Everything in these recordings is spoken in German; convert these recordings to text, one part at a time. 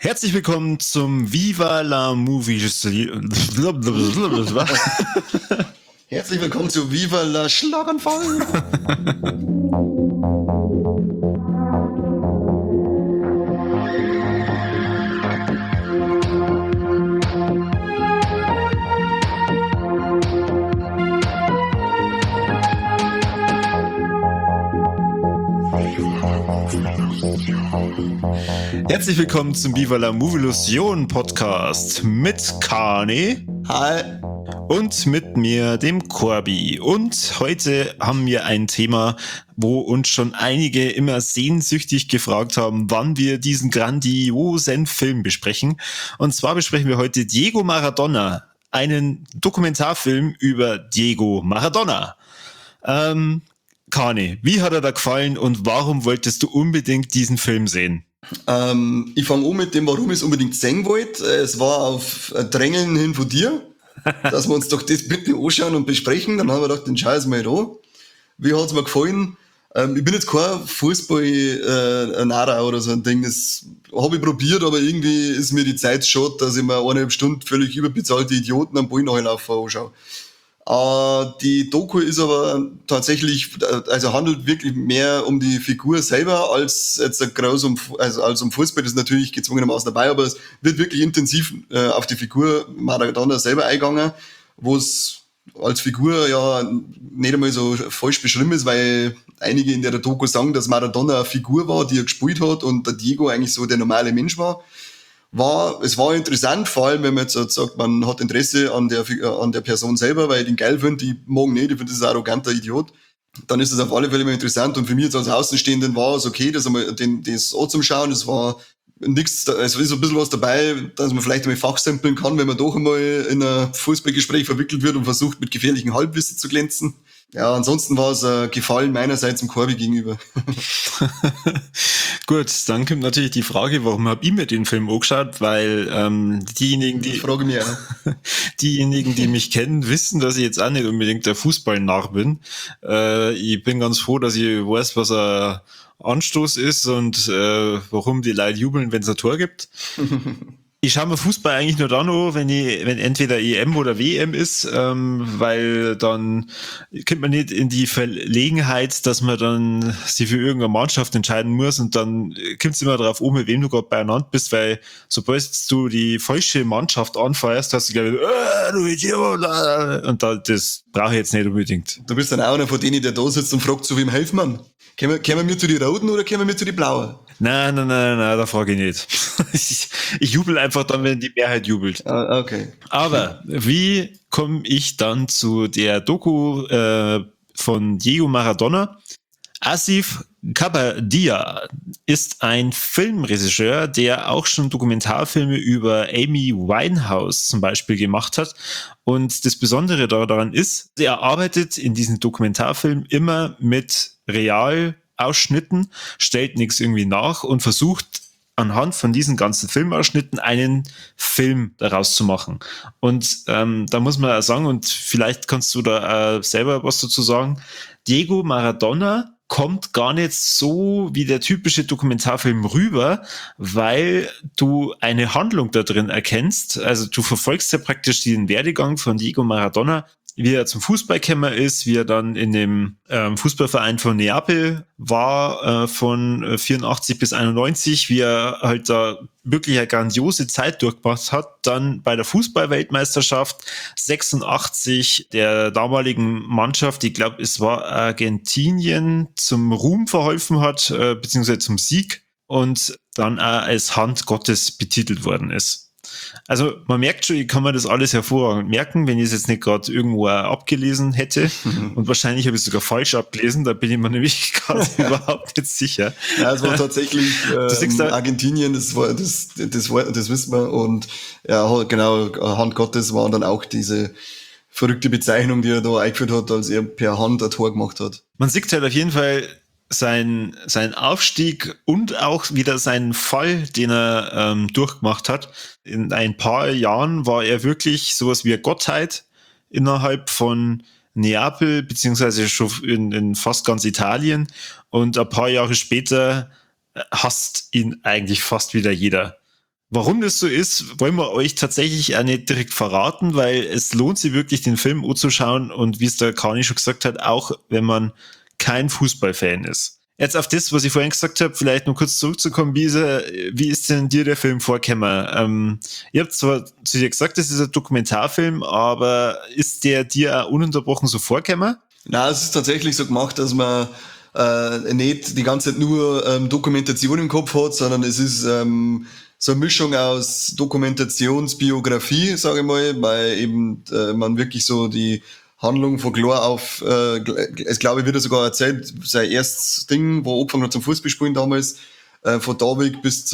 Herzlich willkommen zum Viva la Movie. Herzlich willkommen zu Viva la Schlaganfall. Herzlich willkommen zum Viva la Movielusion Podcast mit Kani. Hi. Und mit mir, dem Corby. Und heute haben wir ein Thema, wo uns schon einige immer sehnsüchtig gefragt haben, wann wir diesen grandiosen Film besprechen. Und zwar besprechen wir heute Diego Maradona, einen Dokumentarfilm über Diego Maradona. Kani, wie hat er da gefallen und warum wolltest du unbedingt diesen Film sehen? Ich fange an mit dem, warum ich es unbedingt sehen wollte. Es war auf Drängeln hin von dir, dass wir uns doch das bitte anschauen und besprechen. Dann haben wir gedacht, den scheiß mal da. Wie hat es mir gefallen? Ich bin jetzt kein Fußball-Nara oder so ein Ding. Das habe ich probiert, aber irgendwie ist mir die Zeit schade, dass ich mir 1,5 Stunden völlig überbezahlte Idioten am Ball nachlaufen anschaue. Die Doku ist aber tatsächlich, also handelt wirklich mehr um die Figur selber als jetzt groß als um Fußball. Das ist natürlich gezwungenermaßen dabei, aber es wird wirklich intensiv auf die Figur Maradona selber eingegangen, wo es als Figur ja nicht einmal so falsch beschrieben ist, weil einige in der Doku sagen, dass Maradona eine Figur war, die er gespielt hat und der Diego eigentlich so der normale Mensch war. Es war interessant, vor allem, wenn man jetzt sagt, man hat Interesse an der Person selber, weil ich den geil finde, ich mag nicht, ich finde, das ist ein arroganter Idiot. Dann ist das auf alle Fälle immer interessant und für mich jetzt als Außenstehenden war es okay, das anzuschauen. Es war nichts, es ist ein bisschen was dabei, dass man vielleicht einmal fachsimpeln kann, wenn man doch einmal in ein Fußballgespräch verwickelt wird und versucht, mit gefährlichen Halbwissen zu glänzen. Ja, ansonsten war es ein Gefallen meinerseits dem Corby gegenüber. Gut, dann kommt natürlich die Frage, warum habe ich mir den Film angeschaut, weil diejenigen, die mich kennen, wissen, dass ich jetzt auch nicht unbedingt der Fußballnarr bin. Ich bin ganz froh, dass ich weiß, was ein Anstoß ist und warum die Leute jubeln, wenn es ein Tor gibt. Ich schaue mir Fußball eigentlich nur dann an, wenn entweder EM oder WM ist, weil dann kommt man nicht in die Verlegenheit, dass man dann sich für irgendeine Mannschaft entscheiden muss und dann kommt es immer darauf an, mit wem du gerade beieinander bist, weil sobald du die falsche Mannschaft anfeuerst, hast du gleich du Idiot, und das brauche ich jetzt nicht unbedingt. Du bist dann auch einer von denen, der da sitzt und fragt, zu wem helfen man? Können wir mir zu die Roten oder können wir mir zu die Blauen? Nein, da frage ich nicht. Ich jubel einfach dann, wenn die Mehrheit jubelt. Okay. Aber wie komme ich dann zu der Doku von Diego Maradona? Asif Kapadia ist ein Filmregisseur, der auch schon Dokumentarfilme über Amy Winehouse zum Beispiel gemacht hat. Und das Besondere daran ist, er arbeitet in diesem Dokumentarfilm immer mit Realausschnitten, stellt nichts irgendwie nach und versucht anhand von diesen ganzen Filmausschnitten einen Film daraus zu machen. Und da muss man sagen, und vielleicht kannst du da selber was dazu sagen, Diego Maradona kommt gar nicht so wie der typische Dokumentarfilm rüber, weil du eine Handlung da drin erkennst. Also du verfolgst ja praktisch den Werdegang von Diego Maradona, wie er zum Fußball gekommen ist, wie er dann in dem Fußballverein von Neapel war, von 84 bis 91, wie er halt da wirklich eine grandiose Zeit durchgemacht hat, dann bei der Fußballweltmeisterschaft 86 der damaligen Mannschaft, ich glaube, es war Argentinien, zum Ruhm verholfen hat, beziehungsweise zum Sieg und dann auch als Hand Gottes betitelt worden ist. Also man merkt schon, ich kann mir das alles hervorragend merken, wenn ich es jetzt nicht gerade irgendwo abgelesen hätte. Und wahrscheinlich habe ich es sogar falsch abgelesen, da bin ich mir nämlich gerade überhaupt nicht sicher. Ja, es war tatsächlich Argentinien, das wissen wir. Und ja, genau, Hand Gottes war dann auch diese verrückte Bezeichnung, die er da eingeführt hat, als er per Hand ein Tor gemacht hat. Man sieht halt auf jeden Fall sein Aufstieg und auch wieder seinen Fall, den er durchgemacht hat. In ein paar Jahren war er wirklich sowas wie eine Gottheit innerhalb von Neapel, beziehungsweise schon in fast ganz Italien. Und ein paar Jahre später hasst ihn eigentlich fast wieder jeder. Warum das so ist, wollen wir euch tatsächlich auch nicht direkt verraten, weil es lohnt sich wirklich, den Film anzuschauen und wie es der Kani schon gesagt hat, auch wenn man kein Fußballfan ist. Jetzt auf das, was ich vorhin gesagt habe, vielleicht noch kurz zurückzukommen, wie ist denn dir der Film vorgekommen? Ihr habt zwar zu dir gesagt, das ist ein Dokumentarfilm, aber ist der dir auch ununterbrochen so vorgekommen? Na, es ist tatsächlich so gemacht, dass man nicht die ganze Zeit nur Dokumentation im Kopf hat, sondern es ist so eine Mischung aus Dokumentationsbiografie, sage ich mal, weil eben man wirklich so die Handlung von klar auf, es glaube ich, wird er sogar erzählt, sein erstes Ding, wo er angefangen hat zum Fußballspielen damals, von David bis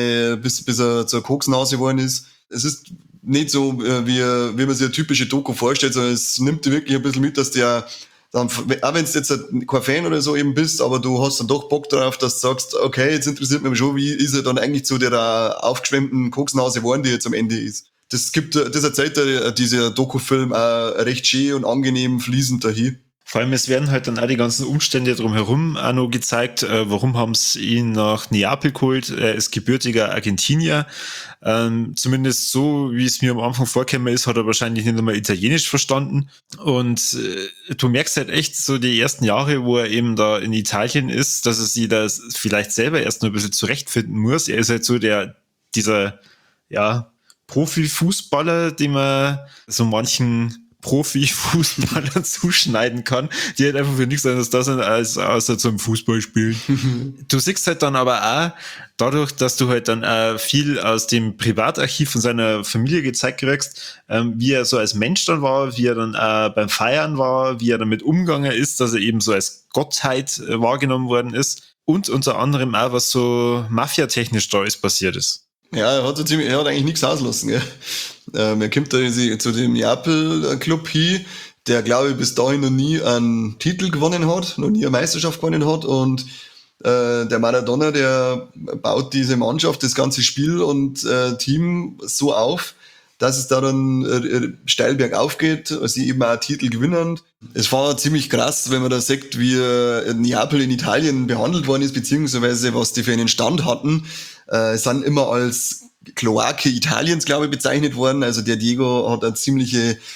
bis er zur Koksnase geworden ist. Es ist nicht so, wie man sich eine typische Doku vorstellt, sondern es nimmt dir wirklich ein bisschen mit, dass der dann, auch wenn du jetzt kein Fan oder so eben bist, aber du hast dann doch Bock drauf, dass du sagst, okay, jetzt interessiert mich schon, wie ist er dann eigentlich zu der aufgeschwemmten Koksnase geworden, die jetzt am Ende ist. Das erzählt dieser Dokufilm auch recht schön und angenehm fließend dahin. Vor allem, es werden halt dann auch die ganzen Umstände drumherum auch noch gezeigt. Warum haben sie ihn nach Neapel geholt? Er ist gebürtiger Argentinier. Zumindest so, wie es mir am Anfang vorgekommen ist, hat er wahrscheinlich nicht einmal Italienisch verstanden. Und du merkst halt echt so die ersten Jahre, wo er eben da in Italien ist, dass er sich da vielleicht selber erst noch ein bisschen zurechtfinden muss. Er ist halt so dieser, ja, Profifußballer, den man so manchen Profifußballer zuschneiden kann, die halt einfach für nichts anderes da sind, als außer zum Fußball spielen. Du siehst halt dann aber auch, dadurch, dass du halt dann auch viel aus dem Privatarchiv von seiner Familie gezeigt kriegst, wie er so als Mensch dann war, wie er dann auch beim Feiern war, wie er damit umgegangen ist, dass er eben so als Gottheit wahrgenommen worden ist und unter anderem auch, was so mafiatechnisch da ist passiert ist. Ja, er hat eigentlich nichts auslassen. Gell? Er kommt da zu dem Neapel-Club hin, der, glaube ich, bis dahin noch nie einen Titel gewonnen hat, noch nie eine Meisterschaft gewonnen hat. Und der Maradona, der baut diese Mannschaft, das ganze Spiel und Team so auf, dass es da dann steil bergauf geht, sie eben auch Titel gewinnen. Es war ziemlich krass, wenn man da sieht, wie Neapel in Italien behandelt worden ist, beziehungsweise was die für einen Stand hatten. Sind immer als Kloake Italiens, glaube ich, bezeichnet worden. Also der Diego hat hat sich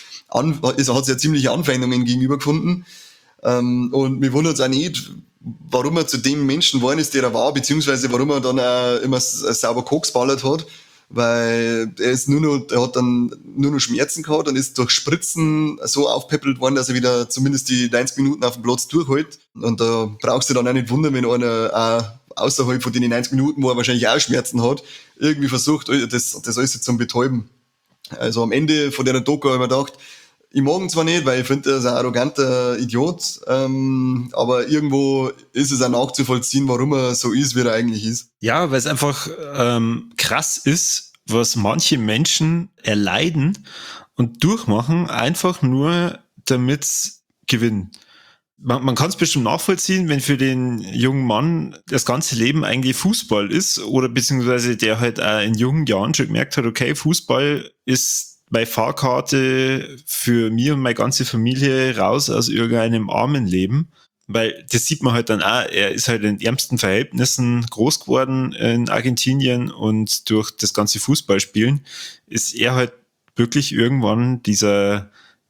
ja ziemliche Anfeindungen gegenüber gefunden. Und mir wundert es auch nicht, warum er zu dem Menschen geworden ist, der er war, beziehungsweise warum er dann auch immer sauber Koks ballert hat. Weil er hat dann nur noch Schmerzen gehabt und ist durch Spritzen so aufpeppelt worden, dass er wieder zumindest die 90 Minuten auf dem Platz durchhält. Und da brauchst du dann auch nicht wundern, wenn einer auch außerhalb von den 90 Minuten, wo er wahrscheinlich auch Schmerzen hat, irgendwie versucht, das alles jetzt zum Betäuben. Also am Ende von der Doku habe ich mir gedacht, ich mag ihn zwar nicht, weil ich finde, er ist ein arroganter Idiot, aber irgendwo ist es auch nachzuvollziehen, warum er so ist, wie er eigentlich ist. Ja, weil es einfach krass ist, was manche Menschen erleiden und durchmachen, einfach nur damit gewinnen. Man kann es bestimmt nachvollziehen, wenn für den jungen Mann das ganze Leben eigentlich Fußball ist oder beziehungsweise der halt auch in jungen Jahren schon gemerkt hat, okay, Fußball ist meine Fahrkarte für mich und meine ganze Familie raus aus irgendeinem armen Leben. Weil das sieht man halt dann auch, er ist halt in ärmsten Verhältnissen groß geworden in Argentinien und durch das ganze Fußballspielen ist er halt wirklich irgendwann diese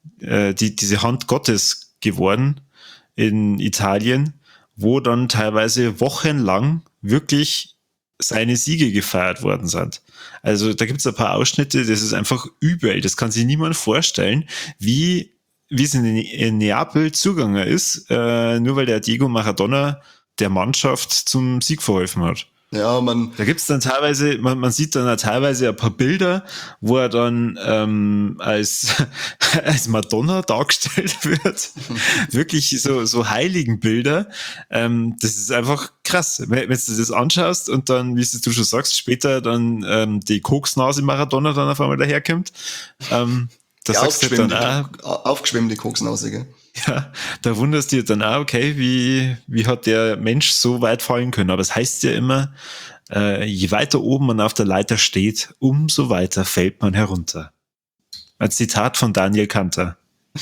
Hand Gottes geworden in Italien, wo dann teilweise wochenlang wirklich seine Siege gefeiert worden sind. Also da gibt es ein paar Ausschnitte, das ist einfach übel, das kann sich niemand vorstellen, wie es in Neapel zugegangen ist, nur weil der Diego Maradona der Mannschaft zum Sieg verholfen hat. Ja, da gibt's dann teilweise, man sieht dann teilweise ein paar Bilder, wo er dann als Madonna dargestellt wird. Wirklich so heiligen Bilder. Das ist einfach krass. Wenn du das anschaust und dann, wie du schon sagst, später dann die Koksnase Maradona dann auf einmal daherkommt. Das sagst du dann auch. Aufgeschwemmte Koksnase, gell? Ja, da wunderst du dir dann auch, okay, wie hat der Mensch so weit fallen können? Aber es heißt ja immer, je weiter oben man auf der Leiter steht, umso weiter fällt man herunter. Ein Zitat von Daniel Kanter.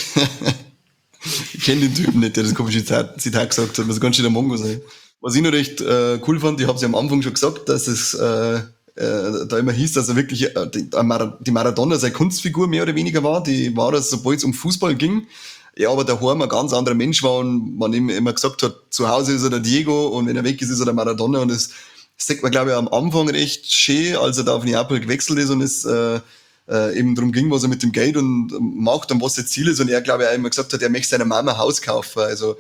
Ich kenne den Typen nicht, der das komische Zitat gesagt hat, muss ganz schön der Mongo sein. Was ich noch recht cool fand, ich habe es ja am Anfang schon gesagt, dass es da immer hieß, dass er wirklich die Maradona seine Kunstfigur mehr oder weniger war. Die war das, sobald es um Fußball ging. Ja, aber daheim ein ganz anderer Mensch war und man ihm immer gesagt hat, zu Hause ist er der Diego und wenn er weg ist, ist er der Maradona. Und das sagt man, glaube ich, am Anfang recht schön, als er da auf Neapel gewechselt ist und es eben darum ging, was er mit dem Geld und macht und was sein Ziel ist. Und er, glaube ich, auch immer gesagt hat, er möchte seiner Mama ein Haus kaufen. Also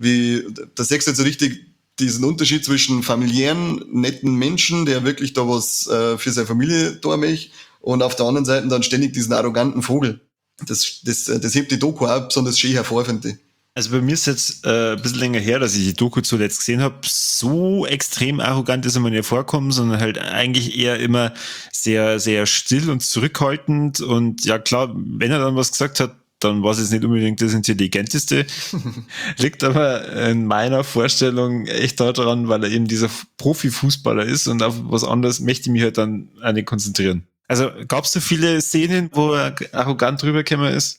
da sechst du jetzt so richtig diesen Unterschied zwischen familiären, netten Menschen, der wirklich da was für seine Familie tun möchte, und auf der anderen Seite dann ständig diesen arroganten Vogel. Das hebt die Doku auch besonders schön hervor, finde ich. Also bei mir ist jetzt ein bisschen länger her, dass ich die Doku zuletzt gesehen habe. So extrem arrogant ist er mir nicht vorkommen, sondern halt eigentlich eher immer sehr, sehr still und zurückhaltend. Und ja klar, wenn er dann was gesagt hat, dann war es jetzt nicht unbedingt das Intelligenteste. Liegt aber in meiner Vorstellung echt daran, weil er eben dieser Profifußballer ist und auf was anderes möchte ich mich halt dann auch nicht konzentrieren. Also gab es so viele Szenen, wo er arrogant rübergekommen ist?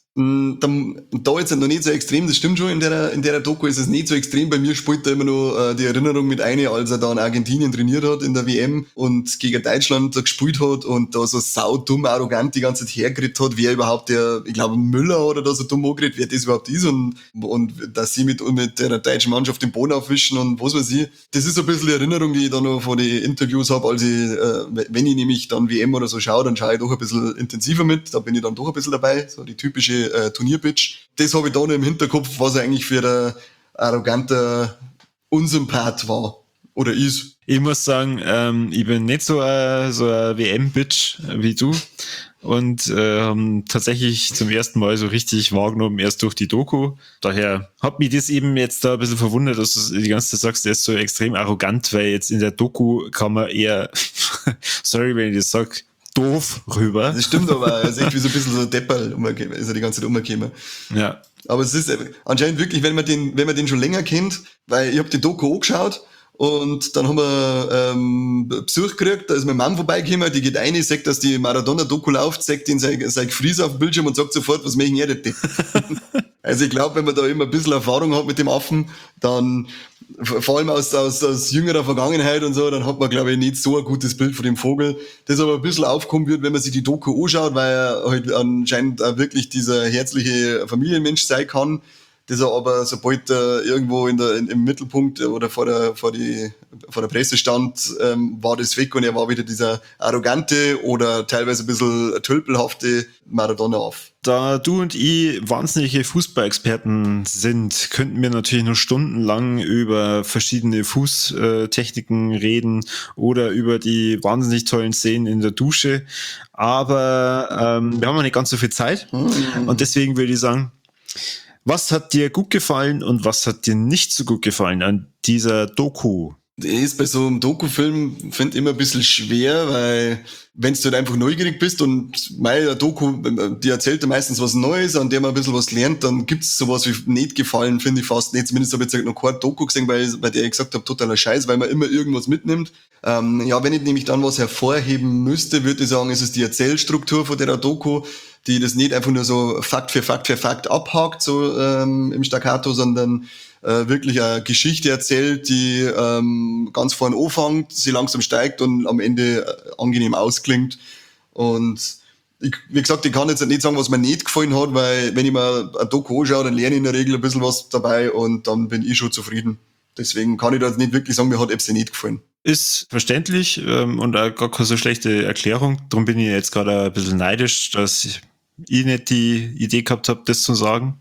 Da jetzt noch nicht so extrem, das stimmt schon, in der Doku ist es nicht so extrem. Bei mir spielt da immer noch die Erinnerung mit ein, als er da in Argentinien trainiert hat in der WM und gegen Deutschland da gespielt hat und da so saudumm, arrogant die ganze Zeit hergeredet hat, wer überhaupt ich glaube Müller oder da so dumm angeredet, wer das überhaupt ist und dass sie mit der deutschen Mannschaft den Boden aufwischen und was weiß ich. Das ist so ein bisschen die Erinnerung, die ich da noch von den Interviews habe, als ich, wenn ich nämlich dann WM oder so schaue, dann schaue ich doch ein bisschen intensiver mit, da bin ich dann doch ein bisschen dabei, so die typische Turnierbitch. Das habe ich da noch im Hinterkopf, was er eigentlich für ein arroganter Unsympath war oder ist. Ich muss sagen, ich bin nicht so ein WM-Bitch wie du und haben tatsächlich zum ersten Mal so richtig wahrgenommen, erst durch die Doku. Daher hat mich das eben jetzt da ein bisschen verwundert, dass du die ganze Zeit sagst, der ist so extrem arrogant, weil jetzt in der Doku kann man eher, sorry, wenn ich das sag, doof rüber. Das stimmt, aber er ist echt wie so ein bisschen so Depperl, ist er die ganze Zeit umgekommen. Ja. Aber es ist anscheinend wirklich, wenn man den schon länger kennt, weil ich habe die Doku angeschaut und dann haben wir Besuch gekriegt, da ist meine Mom vorbeigekommen, die geht rein, sagt, dass die Maradona-Doku läuft, sagt ihn sein Gefries auf dem Bildschirm und sagt sofort, was möchten ihr denn? Also ich glaube, wenn man da immer ein bisschen Erfahrung hat mit dem Affen, dann vor allem aus jüngerer Vergangenheit und so, dann hat man, glaube ich, nicht so ein gutes Bild von dem Vogel, das aber ein bisschen aufkommen wird, wenn man sich die Doku anschaut, weil er halt anscheinend auch wirklich dieser herzliche Familienmensch sein kann, das er aber, sobald er irgendwo im Mittelpunkt oder vor der Presse stand, war das weg und er war wieder dieser arrogante oder teilweise ein bisschen tölpelhafte Maradona auf. Da du und ich wahnsinnige Fußballexperten sind, könnten wir natürlich noch stundenlang über verschiedene Fußtechniken reden oder über die wahnsinnig tollen Szenen in der Dusche. Aber wir haben noch nicht ganz so viel Zeit und deswegen würde ich sagen, was hat dir gut gefallen und was hat dir nicht so gut gefallen an dieser Doku? Das ist bei so einem Doku-Film, finde ich, immer ein bisschen schwer, weil wenn du halt einfach neugierig bist und meine Doku, die erzählt ja meistens was Neues, an der man ein bisschen was lernt, dann gibt's sowas wie nicht gefallen, finde ich fast nicht. Zumindest habe ich jetzt noch keine Doku gesehen, bei der ich gesagt habe, totaler Scheiß, weil man immer irgendwas mitnimmt. Ja, wenn ich nämlich dann was hervorheben müsste, würde ich sagen, es ist die Erzählstruktur von der Doku, die das nicht einfach nur so Fakt für Fakt für Fakt abhakt, so im Staccato, sondern wirklich eine Geschichte erzählt, die ganz vorne anfängt, sie langsam steigt und am Ende angenehm ausklingt. Und wie gesagt, ich kann jetzt nicht sagen, was mir nicht gefallen hat, weil wenn ich mir ein Doku anschaue, dann lerne ich in der Regel ein bisschen was dabei und dann bin ich schon zufrieden. Deswegen kann ich da jetzt nicht wirklich sagen, mir hat es nicht gefallen. Ist verständlich und auch gar keine so schlechte Erklärung. Darum bin ich jetzt gerade ein bisschen neidisch, dass ich nicht die Idee gehabt habe, das zu sagen.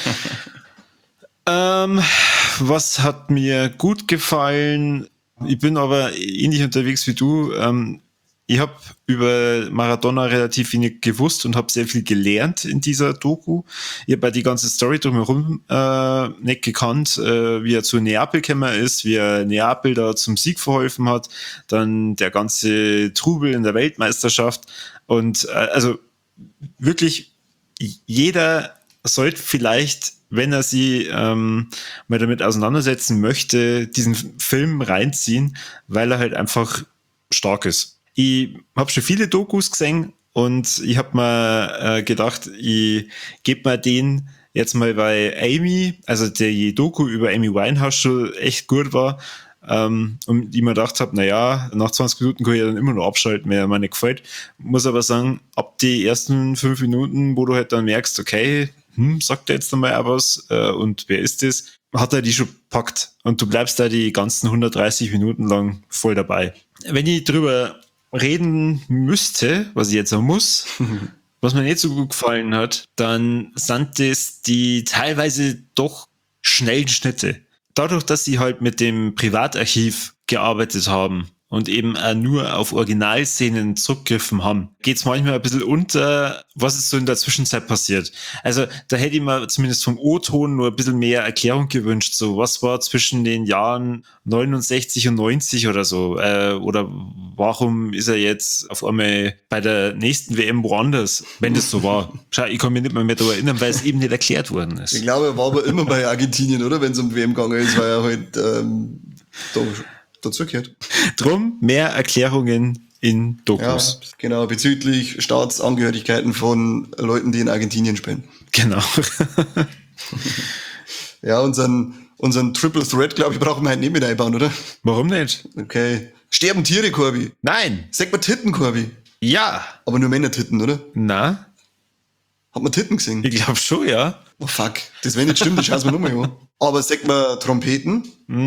Was hat mir gut gefallen? Ich bin aber ähnlich unterwegs wie du. Ich habe über Maradona relativ wenig gewusst und habe sehr viel gelernt in dieser Doku. Ich habe die ganze Story drumherum nicht gekannt, wie er zu Neapel gekommen ist, wie er Neapel da zum Sieg verholfen hat, dann der ganze Trubel in der Weltmeisterschaft und also wirklich jeder sollte vielleicht, wenn er sie mal damit auseinandersetzen möchte, diesen Film reinziehen, weil er halt einfach stark ist. Ich habe schon viele Dokus gesehen und ich habe mir gedacht, ich gebe mir den jetzt mal bei Amy, also die Doku über Amy Winehouse schon echt gut war, und ich mir gedacht habe, naja, nach 20 Minuten kann ich dann immer noch abschalten, wenn er mir nicht gefällt. Muss aber sagen, ab die ersten 5 Minuten, wo du halt dann merkst, okay, sagt er jetzt nochmal auch was und wer ist das, hat er die schon gepackt und du bleibst da die ganzen 130 Minuten lang voll dabei. Wenn ich drüber reden müsste, was ich jetzt auch muss, was mir nicht so gut gefallen hat, dann sind das die teilweise doch schnellen Schnitte. Dadurch, dass sie halt mit dem Privatarchiv gearbeitet haben und eben auch nur auf Originalszenen zurückgegriffen haben, geht's manchmal ein bisschen unter, was ist so in der Zwischenzeit passiert. Also da hätte ich mir zumindest vom O-Ton nur ein bisschen mehr Erklärung gewünscht, so was war zwischen den Jahren 69 und 90 oder so, oder warum ist er jetzt auf einmal bei der nächsten WM woanders, wenn das so war. Schau, ich kann mich nicht mehr daran erinnern, weil es eben nicht erklärt worden ist. Ich glaube, er war aber immer bei Argentinien, oder? Wenn es um die WM gegangen ist, weil er halt dazugehört. Drum mehr Erklärungen in Dokus. Ja, genau, bezüglich Staatsangehörigkeiten von Leuten, die in Argentinien spielen. Genau. Ja, unseren Triple Threat, glaube ich, brauchen wir halt nicht mit einbauen, oder? Warum nicht? Okay. Sterben Tiere, Corby? Nein. Sag mal Titten, Corby. Ja. Aber nur Männer-Titten, oder? Na? Hat man Titten gesehen? Ich glaube schon, ja. Oh fuck, das wenn nicht stimmt, das schauen wir nochmal an. Aber sag mal Trompeten?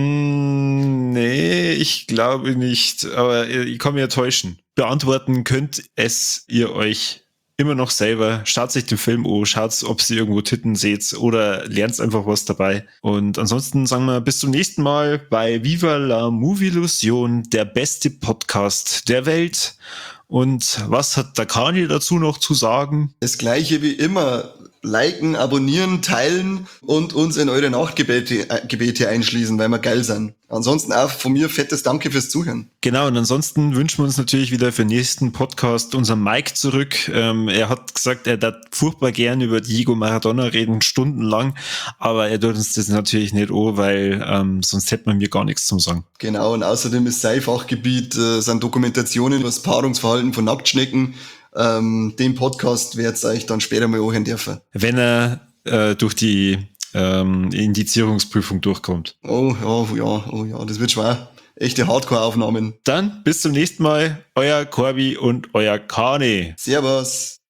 Nee, ich glaube nicht. Aber ich kann mich ja täuschen. Beantworten könnt es ihr euch immer noch selber. Schaut euch den Film an, schaut, ob ihr irgendwo Titten seht oder lernt einfach was dabei. Und ansonsten sagen wir bis zum nächsten Mal bei Viva la Movieillusion, der beste Podcast der Welt. Und was hat der Kani dazu noch zu sagen? Das gleiche wie immer. Liken, abonnieren, teilen und uns in eure Nachtgebete einschließen, weil wir geil sind. Ansonsten auch von mir fettes Danke fürs Zuhören. Genau, und ansonsten wünschen wir uns natürlich wieder für den nächsten Podcast unseren Mike zurück. Er hat gesagt, er darf furchtbar gern über Diego Maradona reden, stundenlang, aber er tut uns das natürlich nicht an, weil sonst hätte man mir gar nichts zum sagen. Genau, und außerdem ist sein Fachgebiet sind Dokumentationen über das Paarungsverhalten von Nacktschnecken. Den Podcast werdet ihr euch dann später mal anhören dürfen. Wenn er durch die Indizierungsprüfung durchkommt. Oh ja, das wird schwer. Echte Hardcore-Aufnahmen. Dann bis zum nächsten Mal, euer Corby und euer Kani. Servus.